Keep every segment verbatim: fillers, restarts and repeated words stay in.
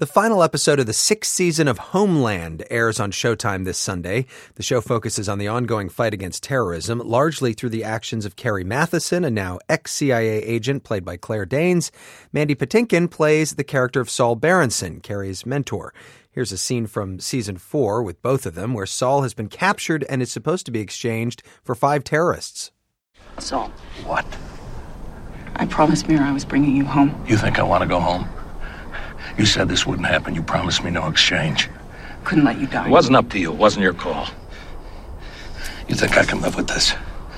The final episode of the sixth season of Homeland airs on Showtime this Sunday. The show focuses on the ongoing fight against terrorism, largely through the actions of Carrie Mathison, a now ex-C I A agent played by Claire Danes. Mandy Patinkin plays the character of Saul Berenson, Carrie's mentor. Here's a scene from season four with both of them, where Saul has been captured and is supposed to be exchanged for five terrorists. Saul. What? I promised Mira I was bringing you home. You think I want to go home? You said this wouldn't happen. You promised me no exchange. Couldn't let you die. It wasn't up to you. It wasn't your call. You think I can live with this?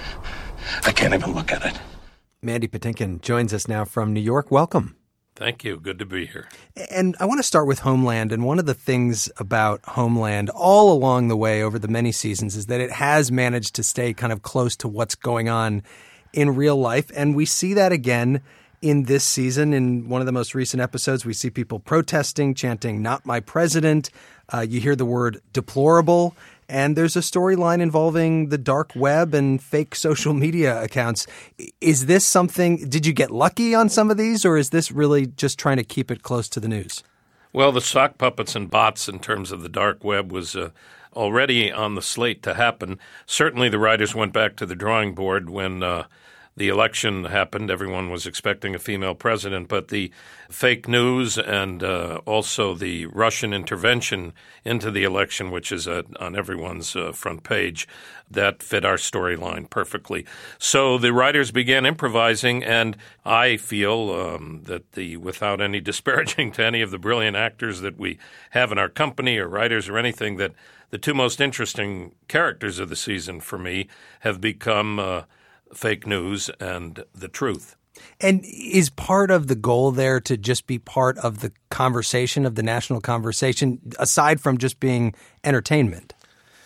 I can't even look at it. Mandy Patinkin joins us now from New York. Welcome. Thank you. Good to be here. And I want to start with Homeland. And one of the things about Homeland all along the way over the many seasons is that it has managed to stay kind of close to what's going on in real life. And we see that again in this season. In one of the most recent episodes, we see people protesting, chanting, "Not my president." Uh, you hear the word deplorable. And there's a storyline involving the dark web and fake social media accounts. Is this something, did you get lucky on some of these, or is this really just trying to keep it close to the news? Well, the sock puppets and bots in terms of the dark web was uh, already on the slate to happen. Certainly the writers went back to the drawing board when uh, the election happened. Everyone was expecting a female president, but the fake news and uh, also the Russian intervention into the election, which is uh, on everyone's uh, front page, that fit our storyline perfectly. So the writers began improvising, and I feel um, that the without any disparaging to any of the brilliant actors that we have in our company or writers or anything, that the two most interesting characters of the season for me have become uh, fake news and the truth. And is part of the goal there to just be part of the conversation, of the national conversation, aside from just being entertainment?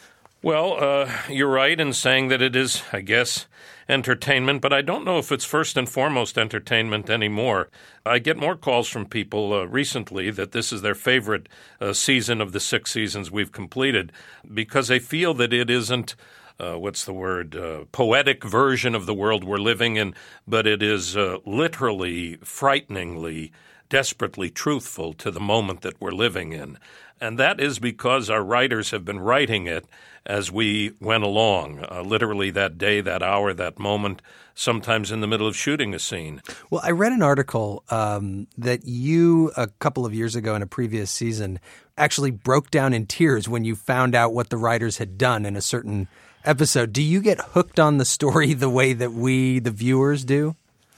Well, uh, you're right in saying that it is, I guess, entertainment, but I don't know if it's first and foremost entertainment anymore. I get more calls from people uh, recently that this is their favorite uh, season of the six seasons we've completed because they feel that it isn't Uh, what's the word, uh, poetic version of the world we're living in, but it is uh, literally, frighteningly, desperately truthful to the moment that we're living in. And that is because our writers have been writing it as we went along, uh, literally that day, that hour, that moment, sometimes in the middle of shooting a scene. Well, I read an article um, that you, a couple of years ago in a previous season, actually broke down in tears when you found out what the writers had done in a certain episode. Do you get hooked on the story the way that we, the viewers, do?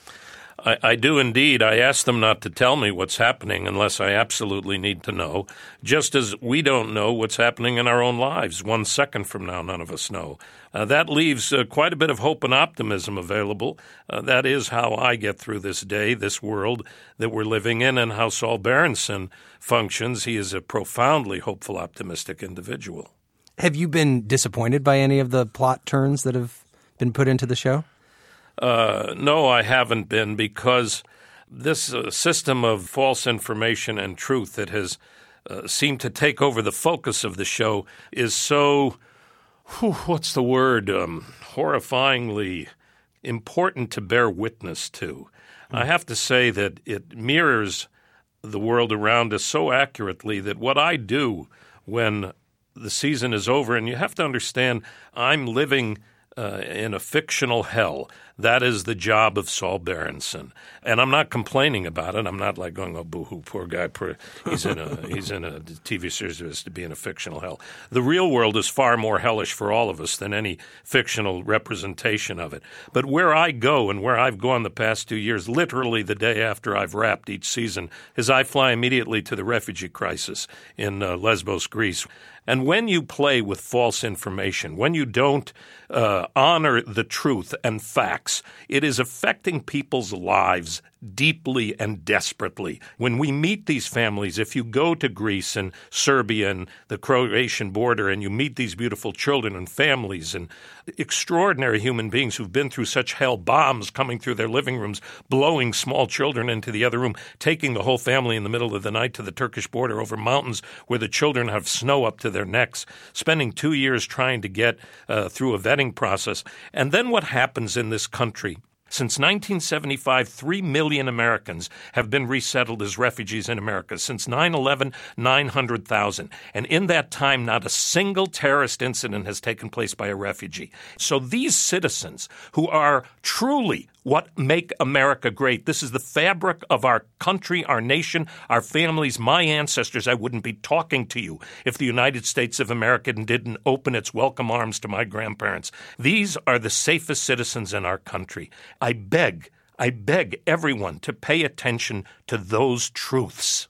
I, I do indeed. I ask them not to tell me what's happening unless I absolutely need to know, just as we don't know what's happening in our own lives. One second from now, none of us know. Uh, that leaves uh, quite a bit of hope and optimism available. Uh, that is how I get through this day, this world that we're living in, and how Saul Berenson functions. He is a profoundly hopeful, optimistic individual. Have you been disappointed by any of the plot turns that have been put into the show? Uh, no, I haven't been, because this uh, system of false information and truth that has uh, seemed to take over the focus of the show is so, whew, what's the word, um, horrifyingly important to bear witness to. Mm. I have to say that it mirrors the world around us so accurately that what I do when the season is over, and you have to understand, I'm living uh, in a fictional hell. That is the job of Saul Berenson, and I'm not complaining about it. I'm not like going, "Oh, boo-hoo, poor guy. Poor, he's in a he's in a T V series to be in a fictional hell." The real world is far more hellish for all of us than any fictional representation of it. But where I go and where I've gone the past two years, literally the day after I've wrapped each season, is I fly immediately to the refugee crisis in uh, Lesbos, Greece. And when you play with false information, when you don't uh, honor the truth and facts, it is affecting people's lives deeply and desperately. When we meet these families, if you go to Greece and Serbia and the Croatian border and you meet these beautiful children and families and extraordinary human beings who've been through such hell, bombs coming through their living rooms, blowing small children into the other room, taking the whole family in the middle of the night to the Turkish border over mountains where the children have snow up to their necks, spending two years trying to get uh, through a vetting process. And then what happens in this country Since nineteen seventy-five, three million Americans have been resettled as refugees in America. Since nine eleven, nine hundred thousand. And in that time, not a single terrorist incident has taken place by a refugee. So these citizens who are truly what make America great, this is the fabric of our country, our nation, our families, my ancestors. I wouldn't be talking to you if the United States of America didn't open its welcome arms to my grandparents. These are the safest citizens in our country. I beg, I beg everyone to pay attention to those truths.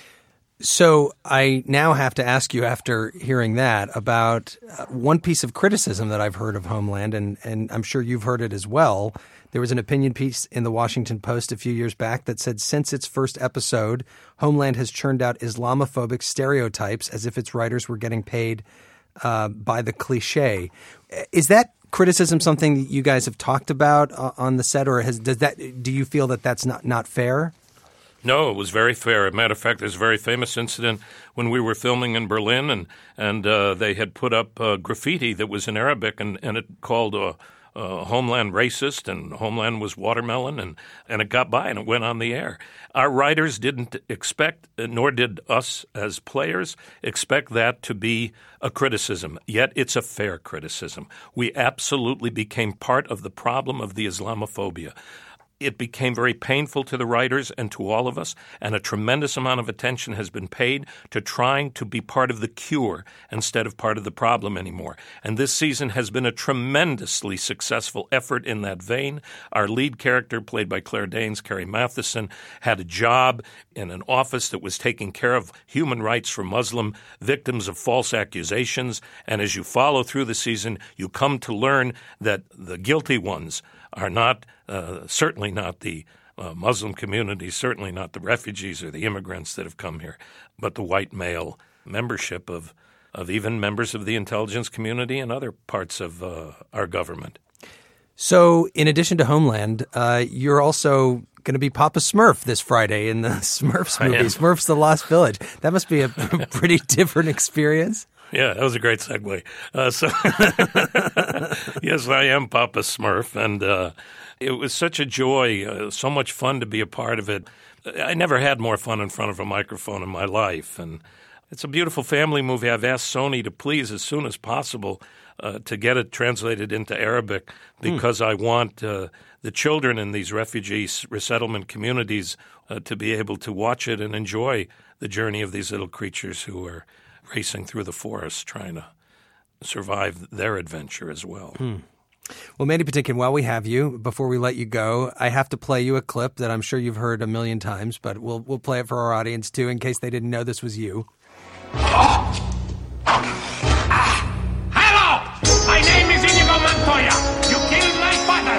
So I now have to ask you, after hearing that, about uh, one piece of criticism that I've heard of Homeland, and, and I'm sure you've heard it as well. There was an opinion piece in the Washington Post a few years back that said since its first episode, Homeland has churned out Islamophobic stereotypes as if its writers were getting paid uh, by the cliche. Is that criticism something that you guys have talked about uh, on the set, or has, does that? Do you feel that that's not, not fair? No, it was very fair. As a matter of fact, there's a very famous incident when we were filming in Berlin, and and uh, they had put up uh, graffiti that was in Arabic, and, and it called uh, uh, Homeland racist, and Homeland was watermelon, and, and it got by, and it went on the air. Our writers didn't expect, nor did us as players, expect that to be a criticism, yet it's a fair criticism. We absolutely became part of the problem of the Islamophobia. It became very painful to the writers and to all of us, and a tremendous amount of attention has been paid to trying to be part of the cure instead of part of the problem anymore. And this season has been a tremendously successful effort in that vein. Our lead character, played by Claire Danes, Carrie Matheson, had a job in an office that was taking care of human rights for Muslim victims of false accusations. And as you follow through the season, you come to learn that the guilty ones are not uh, certainly not the uh, Muslim community, certainly not the refugees or the immigrants that have come here, but the white male membership of, of even members of the intelligence community and other parts of uh, our government. So in addition to Homeland, uh, you're also going to be Papa Smurf this Friday in the Smurfs movie, Smurfs the Lost Village. That must be a pretty different experience. Yeah, that was a great segue. Uh, so, yes, I am Papa Smurf, and uh, it was such a joy, uh, so much fun to be a part of it. I never had more fun in front of a microphone in my life, and it's a beautiful family movie. I've asked Sony to please, as soon as possible, uh, to get it translated into Arabic because mm. I want uh, the children in these refugee resettlement communities uh, to be able to watch it and enjoy the journey of these little creatures who are racing through the forest trying to survive their adventure as well. Hmm. Well, Mandy Patinkin, while we have you, before we let you go, I have to play you a clip that I'm sure you've heard a million times, but we'll we'll play it for our audience too, in case they didn't know this was you. Oh. Ah. Hello! My name is Inigo Montoya. You killed my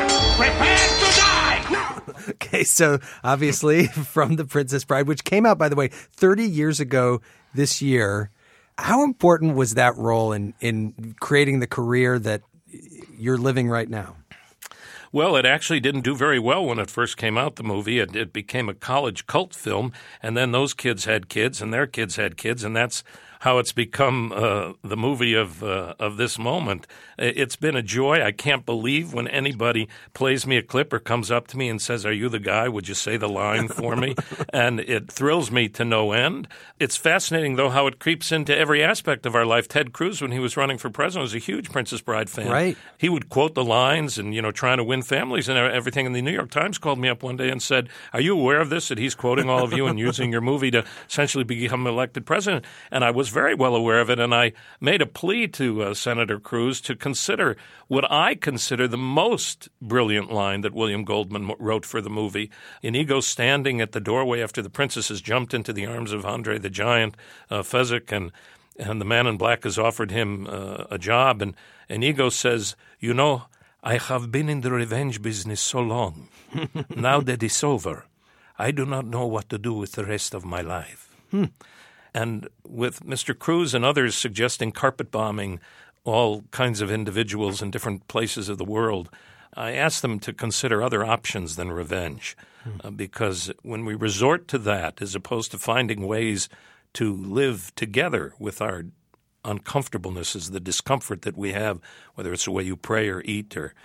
father. Prepare to die! Okay, so obviously from The Princess Bride, which came out, by the way, thirty years ago this year. How important was that role in, in creating the career that you're living right now? Well, it actually didn't do very well when it first came out, the movie. It, it became a college cult film, and then those kids had kids, and their kids had kids, and that's how it's become uh, the movie of uh, of this moment. It's been a joy. I can't believe when anybody plays me a clip or comes up to me and says, "Are you the guy? Would you say the line for me?" And it thrills me to no end. It's fascinating, though, how it creeps into every aspect of our life. Ted Cruz, when he was running for president, was a huge Princess Bride fan. Right. He would quote the lines and, you know, trying to win families and everything. And the New York Times called me up one day and said, "Are you aware of this, that he's quoting all of you and using your movie to essentially become elected president?" And I was very well aware of it, and I made a plea to uh, Senator Cruz to consider what I consider the most brilliant line that William Goldman wrote for the movie. Inigo standing at the doorway after the princess has jumped into the arms of Andre the Giant, uh, Fezzik, and and the man in black has offered him uh, a job, and Inigo says, "You know, I have been in the revenge business so long. Now that it's over, I do not know what to do with the rest of my life." Hmm. And with Mister Cruz and others suggesting carpet bombing all kinds of individuals in different places of the world, I asked them to consider other options than revenge. Hmm. Uh, because when we resort to that, as opposed to finding ways to live together with our uncomfortablenesses, the discomfort that we have, whether it's the way you pray or eat or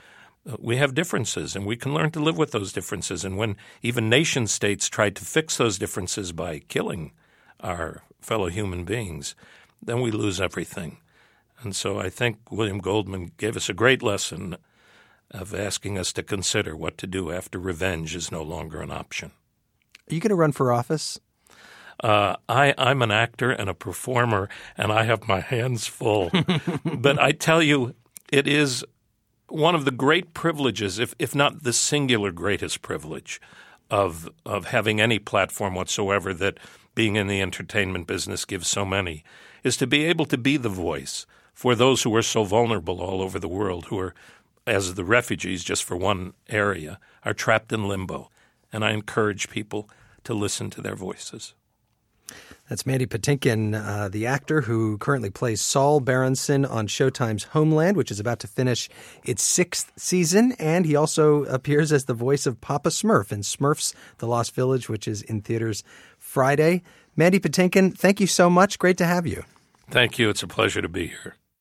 uh, we have differences, and we can learn to live with those differences. And when even nation states tried to fix those differences by killing our fellow human beings, then we lose everything. And so I think William Goldman gave us a great lesson of asking us to consider what to do after revenge is no longer an option. Are you going to run for office? Uh, I, I'm an actor and a performer, and I have my hands full. But I tell you, it is one of the great privileges, if, if not the singular greatest privilege, of of having any platform whatsoever that being in the entertainment business gives so many, is to be able to be the voice for those who are so vulnerable all over the world, who are, as the refugees, just for one area, are trapped in limbo. And I encourage people to listen to their voices. That's Mandy Patinkin, uh, the actor who currently plays Saul Berenson on Showtime's Homeland, which is about to finish its sixth season. And he also appears as the voice of Papa Smurf in Smurfs, The Lost Village, which is in theaters Friday. Mandy Patinkin, thank you so much. Great to have you. Thank you. It's a pleasure to be here.